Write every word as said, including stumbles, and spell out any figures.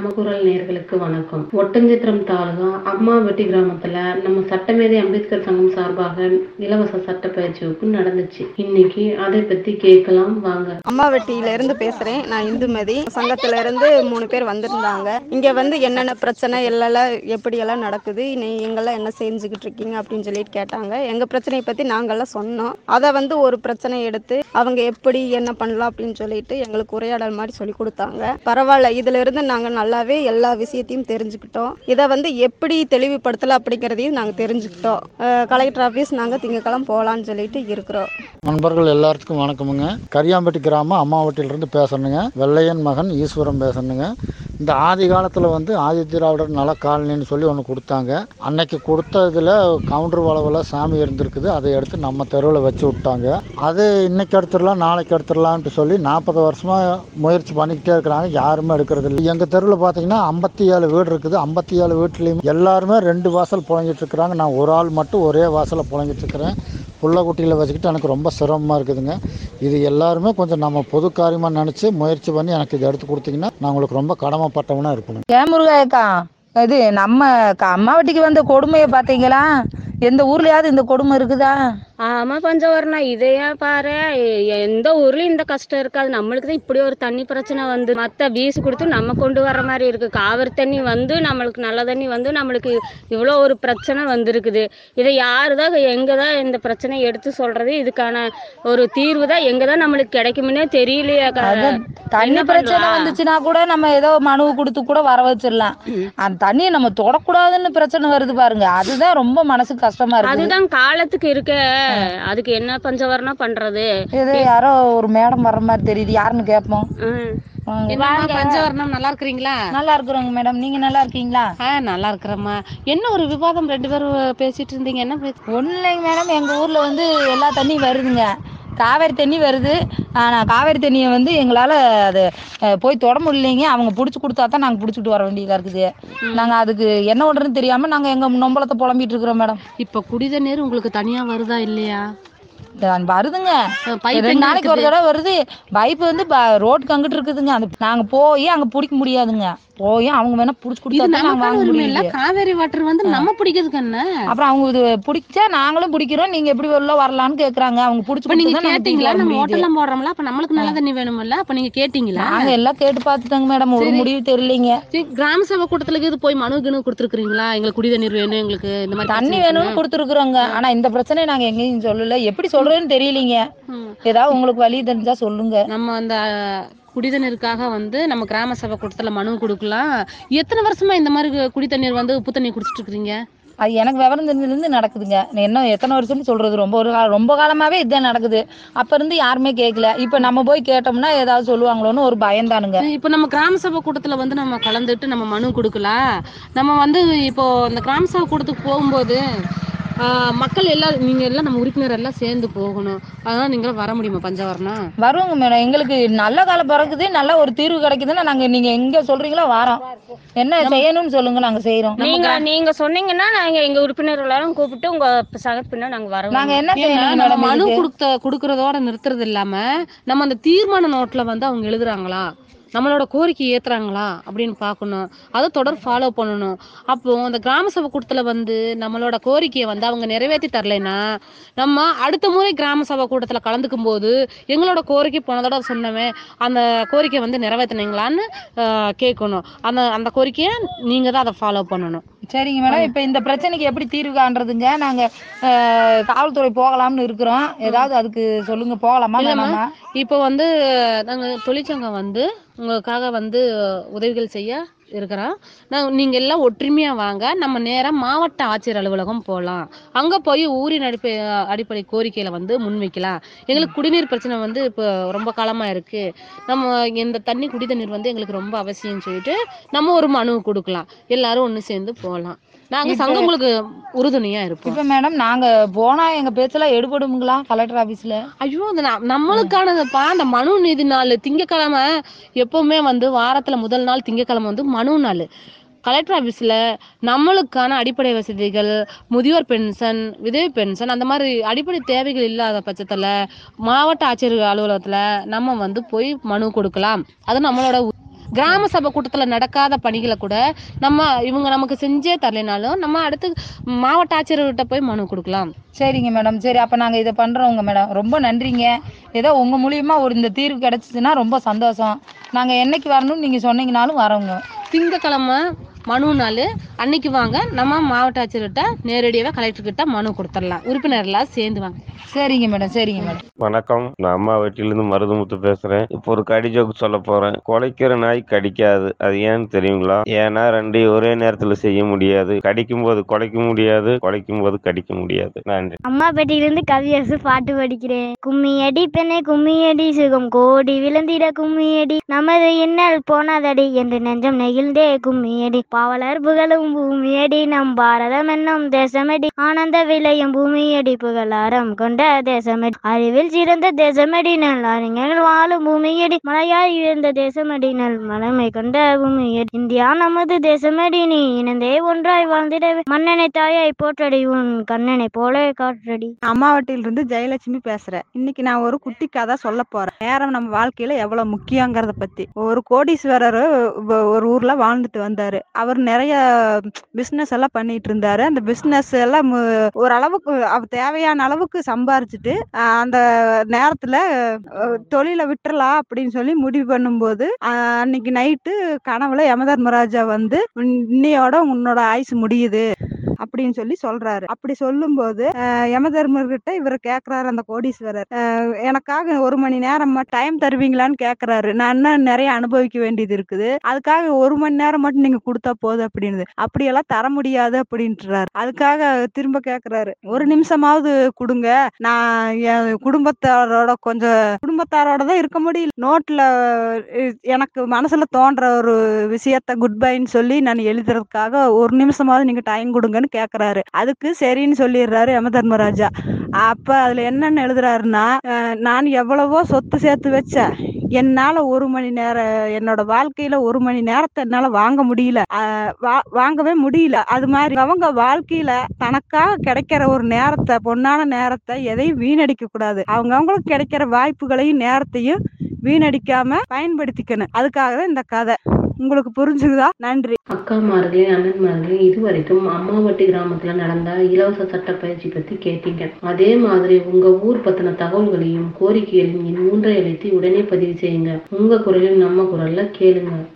நம்ம குரல் நேயர்களுக்கு வணக்கம். ஒட்டன்சத்திரம் தாலுகா அம்மாவெட்டி கிராமத்துல நம்ம சட்டமேதை அம்பேத்கர் சங்கம் சார்பாக இலவச சட்ட பயிற்சி வகுப்பு நடந்துச்சு. இன்னைக்கு அதை பத்தி கேட்கலாம் வாங்க. அம்மாவெட்டியில இருந்து பேசுறேன். நான் இந்துமதி. சங்கத்துல இருந்து மூணு பேர் வந்திருந்தாங்க. இங்க வந்து என்னென்ன பிரச்சனை எல்லாம் எப்படி எல்லாம் நடக்குது, நீங்கெல்லாம் என்ன செஞ்சுக்கிட்டு இருக்கீங்க அப்படின்னு சொல்லிட்டு கேட்டாங்க. எங்க பிரச்சனையை பத்தி நாங்கெல்லாம் சொன்னோம். அதை வந்து ஒரு பிரச்சனை எடுத்து அவங்க எப்படி என்ன பண்ணலாம் அப்படின்னு சொல்லிட்டு எங்களுக்கு உரையாடல் மாதிரி சொல்லி கொடுத்தாங்க. பரவாயில்ல, இதுல இருந்து நாங்க நல்லாவே எல்லா விஷயத்தையும் தெரிஞ்சுக்கிட்டோம். இதை வந்து எப்படி தெளிவுபடுத்தலாம் அப்படிங்கிறதையும் நாங்க தெரிஞ்சுக்கிட்டோம். கலெக்டர் ஆஃபீஸ் நாங்க திங்கக்கிழமை போகலான்னு சொல்லிட்டு இருக்கிறோம். நண்பர்கள் எல்லாத்துக்கும் வணக்கமுங்க. கரியாம்பட்டி கிராமம் அம்மாவட்டியிலிருந்து பேசணுங்க. வெள்ளையன் மகன் ஈஸ்வரம் பேசணுங்க. இந்த ஆதி காலத்தில் வந்து ஆதிதிராவிடர் நல காலனின்னு சொல்லி ஒன்று கொடுத்தாங்க. அன்னைக்கு கொடுத்ததில் கவுண்டர் வளவில் சாமி இருந்திருக்குது. அதை எடுத்து நம்ம தெருவில் வச்சு விட்டாங்க. அது இன்னைக்கு எடுத்துடலாம் நாளைக்கு எடுத்துடலான்ட்டு சொல்லி நாற்பது வருஷமாக முயற்சி பண்ணிக்கிட்டே இருக்கிறாங்க. யாருமே எடுக்கிறது இல்லை. எங்கள் தெருவில் பார்த்தீங்கன்னா ஐம்பத்தி ஏழு வீடு இருக்குது. ஐம்பத்தி ஏழு வீட்லேயும் எல்லாருமே ரெண்டு வாசல் புழங்கிட்டு இருக்கிறாங்க. நான் ஒரு ஆள் மட்டும் ஒரே வாசலை புழங்கிட்டு இருக்கிறேன். புள்ள குட்டியில் வச்சுக்கிட்டு எனக்கு ரொம்ப சிரமமாக இருக்குதுங்க. இது எல்லாருமே கொஞ்சம் நம்ம பொது காரியமாக நினச்சி முயற்சி பண்ணி எனக்கு இதை எடுத்து கொடுத்தீங்கன்னா நான் உங்களுக்கு ரொம்ப கடமைப்பட்டவனாக இருக்கணும். ஏன் முருகாயக்கா, இது நம்ம அம்மாவட்டிக்கு வந்த கொடுமையை பார்த்தீங்களா? எந்த ஊர்லயாவது இந்த கொடுமை இருக்குதா? ஆமா பஞ்சவரணா, இதையா பாரு, எந்த ஊர்லயும் இந்த கஷ்டம் இருக்காது. நம்மளுக்கு தான் இப்படி ஒரு தண்ணி பிரச்சனை வந்து மத்த வீசு கொடுத்து நம்ம கொண்டு வர்ற மாதிரி இருக்கு. காவிரி தண்ணி வந்து நம்மளுக்கு நல்ல தண்ணி வந்து நம்மளுக்கு இவ்வளோ ஒரு பிரச்சனை வந்திருக்குது. இதை யாருதான் எங்கதான் இந்த பிரச்சனையை எடுத்து சொல்றது? இதுக்கான ஒரு தீர்வு தான் எங்கதான் நம்மளுக்கு கிடைக்கும்னே தெரியலையா. தண்ணி பிரச்சனை வந்துச்சுன்னா கூட நம்ம ஏதோ மனு கொடுத்து கூட வர வச்சிடலாம். அந்த தண்ணியை நம்ம தொடக்கூடாதுன்னு பிரச்சனை வருது பாருங்க. அதுதான் ரொம்ப மனசுக்கு கஷ்டமா இருக்கு. அதுதான் காலத்துக்கு இருக்க. அதுக்கு என்ன பஞ்சவரணம் பண்றது? ஏதோ யாரோ ஒரு மேடம் வர்ற மாதிரி தெரியுது. யாருன்னு கேட்போம். பஞ்சவரணம் நல்லா இருக்கிறீங்களா? நல்லா இருக்கிறோங்க மேடம். நீங்க நல்லா இருக்கீங்களா? நல்லா இருக்கிறோம்மா. என்ன ஒரு விவாதம் ரெண்டு பேரும் பேசிட்டு இருந்தீங்க? என்ன ஒன்றும் இல்லைங்க மேடம். எங்க ஊர்ல வந்து எல்லா தண்ணியும் வருதுங்க. காவேரி தண்ணி வருது. ஆனால் காவேரி தண்ணியை வந்து எங்களால் அது போய் தொட முடியலைங்க. அவங்க பிடிச்சி கொடுத்தா தான் நாங்கள் பிடிச்சிட்டு வர வேண்டியதாக இருக்குது. நாங்கள் அதுக்கு என்ன பண்ணுறதுன்னு தெரியாமல் நாங்கள் எங்கள் நொம்பலத்தை புலம்பிட்டு இருக்கிறோம் மேடம். இப்போ குடித நீர் உங்களுக்கு தனியாக வருதா இல்லையா? வருதுங்க. ரெண்டு நாளைக்கு ஒரு தடவை வருது. பைப்பு வந்து ரோட்டுக்கு அங்கிட்டு இருக்குதுங்க. அது நாங்க போய் அங்க பிடிக்க முடியாதுங்க. போய் அவங்க வேணா புடிச்சு கொடுத்தா காவேரி வாட்டர் வந்து நம்ம பிடிக்கிறதுக்கு என்ன? அப்புறம் அவங்க இது பிடிச்சா நாங்களும் பிடிக்கிறோம். நீங்க எப்படி உள்ள வரலாம்னு கேக்குறாங்க. அவங்க பிடிச்சி நீங்க கேட்டீங்களா? நம்ம ஹோட்டல்ல போடுறோம்ல, அப்ப நம்மளுக்கு நல்ல தண்ணி வேணும்ல, அப்ப நீங்க கேட்டீங்களா? நாங்க எல்லாம் கேட்டு பாத்துட்டாங்க மேடம். ஒரு முடிவு தெரியலீங்க. கிராம சபை கூட்டத்துல இது போய் மனு கிணு கொடுத்துருக்கீங்களா? எங்களுக்கு குடி தண்ணீர் வேணும், எங்களுக்கு இந்த மாதிரி தண்ணி வேணும்னு கொடுத்துருக்குறோங்க. ஆனா இந்த பிரச்சனை நாங்க எங்கேயும் சொல்லல. எப்படி சொல்றேன்னு தெரியலீங்க. ஏதாவது உங்களுக்கு வழி தெரிஞ்சா சொல்லுங்க. நம்ம அந்த குடிதண்ணீருக்காக வந்து நம்ம கிராம சபை கூட்டத்துல மனு கொடுக்கலாம். எத்தனை வருஷமா இந்த மாதிரி குடி தண்ணீர் வந்து உப்பு தண்ணி குடிச்சிட்டு இருக்கிறீங்க? அது எனக்கு விவரம் தெரிஞ்சதுலேருந்து நடக்குதுங்க. என்ன எத்தனை வருஷம்னு சொல்றது? ரொம்ப ஒரு காலம் ரொம்ப காலமாவே இதுதான் நடக்குது. அப்ப இருந்து யாருமே கேட்கல. இப்ப நம்ம போய் கேட்டோம்னா ஏதாவது சொல்லுவாங்களோன்னு ஒரு பயந்தானுங்க. இப்போ நம்ம கிராம சபை கூட்டத்துல வந்து நம்ம கலந்துட்டு நம்ம மனு கொடுக்கலாம். நம்ம வந்து இப்போ இந்த கிராம சபை கூட்டத்துக்கு போகும்போது மக்கள் எல்லாம் நீங்க எல்லாம் நம்ம உறுப்பினர் எல்லாம் சேர்ந்து போகணும். அதனால நீங்க வர முடியுமா பஞ்சவரணம்? வருவாங்க மேடம். எங்களுக்கு நல்ல காலம் பிறகுது, நல்ல ஒரு தீர்வு கிடைக்குதுன்னா நாங்க நீங்க எங்க சொல்றீங்களோ வரோம். என்ன செய்யணும்னு சொல்லுங்க, நாங்க செய்யறோம். நீங்க நீங்க சொன்னீங்கன்னா நாங்க எங்க உறுப்பினர் எல்லாரும் கூப்பிட்டு உங்க சகப்பின்னா நாங்க வரோம். நாங்க என்ன செய்யணும் மேடம்? மனு கொடுத்த கொடுக்கறதோட நிறுத்துறது இல்லாம நம்ம அந்த தீர்மான நோட்ல வந்து அவங்க எழுதுறாங்களா, நம்மளோட கோரிக்கை ஏத்துறாங்களா அப்படின்னு பார்க்கணும். அதை தொடர் ஃபாலோ பண்ணணும். அப்போ அந்த கிராம சபை கூட்டத்துல வந்து நம்மளோட கோரிக்கையை வந்து அவங்க நிறைவேற்றி தரலைன்னா நம்ம அடுத்த முறை கிராம சபை கூட்டத்துல கலந்துக்கும் போது எங்களோட கோரிக்கை போனதோட சொன்னவே அந்த கோரிக்கை வந்து நிறைவேற்றினீங்களான்னு கேட்கணும். அந்த அந்த கோரிக்கையை நீங்க தான் அதை ஃபாலோ பண்ணணும். சரிங்க மேடம். இப்ப இந்த பிரச்சனைக்கு எப்படி தீர்வு காண்றதுங்க? நாங்க காவல்துறை போகலாம்னு இருக்கிறோம். ஏதாவது அதுக்கு சொல்லுங்க. போகலாமா? இப்போ வந்து நாங்க தொழிற்சங்கம் வந்து உங்களுக்காக வந்து உதவிகள் செய்ய இருக்கிறோம். நான் நீங்கள் எல்லாம் ஒற்றுமையாக வாங்க. நம்ம நேராக மாவட்ட ஆட்சியர் அலுவலகம் போகலாம். அங்கே போய் ஊரின் அடிப்படை அடிப்படை கோரிக்கையில் வந்து முன்வைக்கலாம். எங்களுக்கு குடிநீர் பிரச்சனை வந்து இப்போ ரொம்ப காலமாக இருக்குது. நம்ம இந்த தண்ணி குடி தண்ணீர் வந்து எங்களுக்கு ரொம்ப அவசியம்னு சொல்லிட்டு நம்ம ஒரு மனு கொடுக்கலாம். எல்லாரும் ஒன்று சேர்ந்து போகலாம். நாங்க சங்கம் உங்களுக்கு உறுதுணையா இருப்போம். இப்ப மேடம் நாங்க போனா எங்க பேச்செல்லாம் எடுபடுங்களா கலெக்டர் ஆபீஸ்ல? ஐயோ, அது நம்மளுக்கானதுப்பா. அந்த மனு நீதி நாள் திங்கக்கிழமை எப்பவுமே வந்து வாரத்துல முதல் நாள் திங்கக்கிழமை வந்து மனு நாள். கலெக்டர் ஆஃபீஸில் நம்மளுக்கான அடிப்படை வசதிகள், முதியோர் பென்ஷன், விதவை பென்ஷன், அந்த மாதிரி அடிப்படை தேவைகள் இல்லாத பட்சத்தில் மாவட்ட ஆட்சியர் அலுவலகத்தில் நம்ம வந்து போய் மனு கொடுக்கலாம். அது நம்மளோட கிராம சபை கூட்டத்துல நடக்காத பணிகளை கூட நம்ம இவங்க நமக்கு செஞ்சே தரலைனாலும் நம்ம அடுத்து மாவட்ட ஆட்சியர்கிட்ட போய் மனு கொடுக்கலாம். சரிங்க மேடம். சரி, அப்போ நாங்கள் இதை பண்ணுறோங்க மேடம். ரொம்ப நன்றிங்க. ஏதோ உங்கள் மூலியமாக ஒரு இந்த தீர்வு கிடச்சிச்சின்னா ரொம்ப சந்தோஷம். நாங்கள் என்னைக்கு வரணும்னு நீங்கள் சொன்னீங்கனாலும் வரோங்க. திங்கக்கிழமை மனு நாள் அன்னைக்கு வாங்க, நம்ம மாவட்ட ஆட்சியர்கிட்ட நேரடியாக கலெக்டர்கிட்ட மனு கொடுத்துடலாம். உறுப்பினர்களாக சேர்ந்து வாங்க. சரிங்க மேடம். சரிங்க மேடம். வணக்கம், நான் அம்மா வீட்டிலிருந்து மருதுமுத்து பேசுறேன். இப்போ ஒரு கடி ஜோக்கு சொல்ல போறேன். குலைக்கிற நாய் கடிக்காது, அது ஏன்னு தெரியுங்களா? ஏன்னா ரெண்டையும் ஒரே நேரத்துல செய்ய முடியாது. கடிக்கும் போது குலைக்க முடியாது, குலைக்கும் போது கடிக்க முடியாது. நன்றி. அம்மா பேட்டியிலிருந்து கவியரசு பாட்டு படிக்கிறேன். கும்மியடி பெண்ணே கும்மியடி, சுகம் கோடி விழுந்திட கும்மியடி, நமது இன்னல் போனதடி என்று நெஞ்சம் நெகிழ்ந்தே கும்மியடி, பாவலர் புகழும் பூமியடி, நம் பாரதம் என்னும் தேசமடி, ஆனந்த விளையும் பூமியடி, புகழாரம் கொண்ட தேசமடி, அறிவில் சிறந்த தேசமடி, நல் அறிஞர்கள் வாழும் பூமியடி, மலையாய் உயர்ந்த தேசமடி, நல் மலமை கொண்ட பூமியடி, இந்தியா நமது தேசமடி, நீ இணைந்தே ஒன்றாய் வாழ்ந்திடவே, மன்னனை தாயாய் போற்றடி, உன் கண்ணனை போல காற்றடி. அம்மாவட்டியிலிருந்து ஜெயலட்சுமி பேசுறேன். இன்னைக்கு நான் ஒரு குட்டி கதை சொல்ல போறேன். நேரம் நம்ம வாழ்க்கையில எவ்வளவு முக்கியங்கிறத பத்தி. ஒரு கோடீஸ்வரர் ஒரு ஊர்ல வாழ்ந்துட்டு வந்தாரு. அவர் நிறைய பிசினஸ் எல்லாம் பண்ணிட்டு இருந்தாரு. அந்த பிசினஸ் எல்லாம் ஒரு அளவுக்கு அவர் தேவையான அளவுக்கு சம்பாரிச்சுட்டு அந்த நேரத்துல தொழிலை விட்டுறலாம் அப்படின்னு சொல்லி முடிவு பண்ணும்போது அன்னைக்கு நைட்டு கனவுல யமதர்மராஜா வந்து இன்னையோட உன்னோட ஆயுசு முடியுது அப்படின்னு சொல்லி சொல்றாரு. அப்படி சொல்லும் போது யமதர்மர்கிட்ட இவர் கேக்குறாரு, அந்த கோடீஸ்வரர், எனக்காக ஒரு மணி நேரம் டைம் தருவீங்களான்னு கேக்குறாரு. நான் இன்னும் நிறைய அனுபவிக்க வேண்டியது இருக்குது, அதுக்காக ஒரு மணி நேரம் மட்டும் நீங்க கொடுத்தா போதும் அப்படின்னு. அப்படியெல்லாம் தர முடியாது அப்படின்றாரு. அதுக்காக திரும்ப கேக்குறாரு, ஒரு நிமிஷமாவது கொடுங்க, நான் என் குடும்பத்தாரோட கொஞ்சம் குடும்பத்தாரோட தான் இருக்க முடியல, நோட்ல எனக்கு மனசுல தோன்ற ஒரு விஷயத்த குட் பைன்னு சொல்லி நான் எழுதுறதுக்காக ஒரு நிமிஷமாவது நீங்க டைம் கொடுங்கன்னு கேக்குறாரு. அதுக்கு சரின்னு சொல்லிடுறாரு யமதர்மராஜா. அப்ப அதுல என்னன்னு எழுதுறாருன்னா, நான் எவ்வளவோ சொத்து சேர்த்து வச்சேன், என்னால ஒரு மணி நேரம் என்னோட வாழ்க்கையில ஒரு மணி நேரத்தை என்னால வாங்க முடியல, வாங்கவே முடியல. அது மாதிரி அவங்க வாழ்க்கையில தனக்காக கிடைக்கிற ஒரு நேரத்தை, பொன்னான நேரத்தை எதையும் வீணடிக்க கூடாது. அவங்க அவங்களுக்கு கிடைக்கிற வாய்ப்புகளையும் நேரத்தையும் வீணடிக்காம பயன்படுத்திக்கணும். அதுக்காக தான் இந்த கதை. உங்களுக்கு புரிஞ்சுதா? நன்றி. அக்காமார்களே, அண்ணன்மார்களே, இதுவரைக்கும் அம்மாவட்டி கிராமத்துல நடந்த இலவச சட்ட பயிற்சி பத்தி கேட்டீங்க. அதே மாதிரி உங்க ஊர் பத்தின தகவல்களையும் கோரிக்கைகளையும் மூன்றை அழைத்து உடனே பதிவு செய்யுங்க. உங்க குரலில் நம்ம குரல்ல கேளுங்க.